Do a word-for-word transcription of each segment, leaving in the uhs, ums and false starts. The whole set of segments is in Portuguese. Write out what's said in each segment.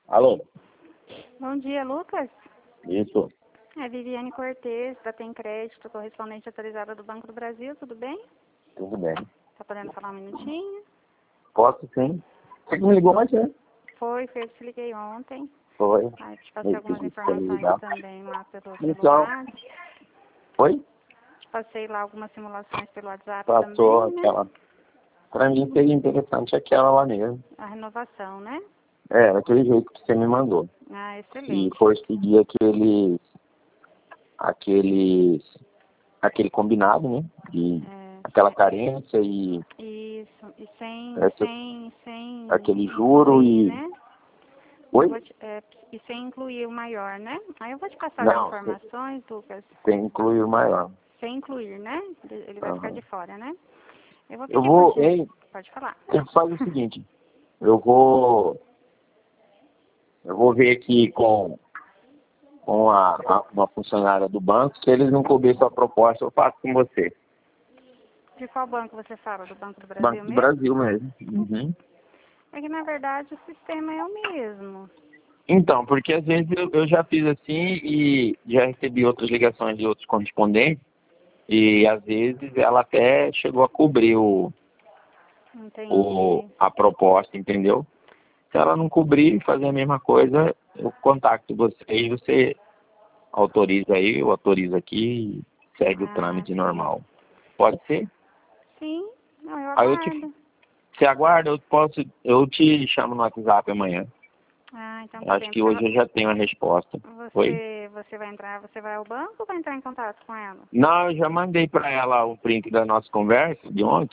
Alô? Bom dia, Lucas. Isso. É Viviane Cortez, da Tem Crédito, correspondente autorizada do Banco do Brasil, tudo bem? Tudo bem. Tá podendo falar um minutinho? Posso sim. Você que me ligou mais cedo? Foi, foi, eu te liguei ontem. Foi. Aí te passei Me algumas pediu pra me informações ligar. também lá pelo Então, celular. foi? Te passei lá algumas simulações pelo WhatsApp Passou também, né? aquela... Pra mim seria interessante aquela lá mesmo. A renovação, né? É, daquele jeito que você me mandou. Ah, Se excelente. for seguir aqueles... Aqueles... Aquele combinado, né? De... É, Aquela carência e... isso, e sem, Essa, sem, sem aquele juro incluir, e... né? Eu Oi? vou te, é, e sem incluir o maior, né? Aí eu vou te passar as Não, informações, Lucas, tem que incluir o maior. sem incluir, né? Ele ele vai ficar Aham. de fora, né? Eu vou Eu pedir por vou... ti. Ei, Pode falar. você faz o seguinte. Eu vou... Eu vou ver aqui com... com a, a- uma funcionária do banco, se eles não cobrirem sua proposta, eu faço com você. De qual banco você fala? Do Banco do Banco Brasil do mesmo? Brasil mesmo. Uhum. É que, na verdade, o sistema é o mesmo. Então, porque às vezes eu, eu já fiz assim e já recebi outras ligações de outros correspondentes e às vezes ela até chegou a cobrir o, o, Entendi. a proposta, entendeu? Se ela não cobrir e fazer a mesma coisa, eu contacto você e você autoriza aí, eu autorizo aqui e segue o Ah, trâmite sim. normal. Pode ser? Sim, não, eu Aí eu te aguardo. Você aguarda, eu posso, eu te chamo no WhatsApp amanhã. Ah, então tá Acho bem. que Porque hoje eu já tenho a resposta. Oi? você, você vai entrar, você vai ao banco ou vai entrar em contato com ela? Não, eu já mandei para ela o print da nossa conversa de ontem,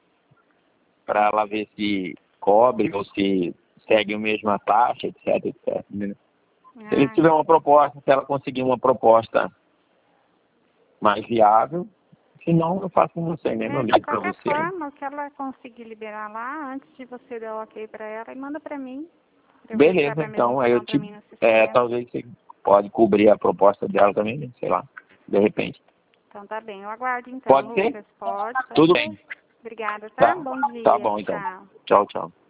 para ela ver se cobre ou se segue a mesma taxa, etc, etc. Né? Se ele Ah, tiver uma proposta, se ela conseguir uma proposta mais viável, se não, eu faço com você mesmo, eu é, de ligo para qualquer você. forma, se ela conseguir liberar lá, antes de você dar o ok pra ela, e manda pra mim. Pra eu registrar Beleza, pra mesma então, aí eu opinião pra te, mim no é, sistema. talvez você pode cobrir a proposta dela também, né? Sei lá, de repente. Então tá bem. Eu aguardo então, Pode ser? Lucas. Pode, pode Tudo ser. bem. Obrigada, tá? Tá, Bom tá dia. bom então. Tchau. Tchau, tchau.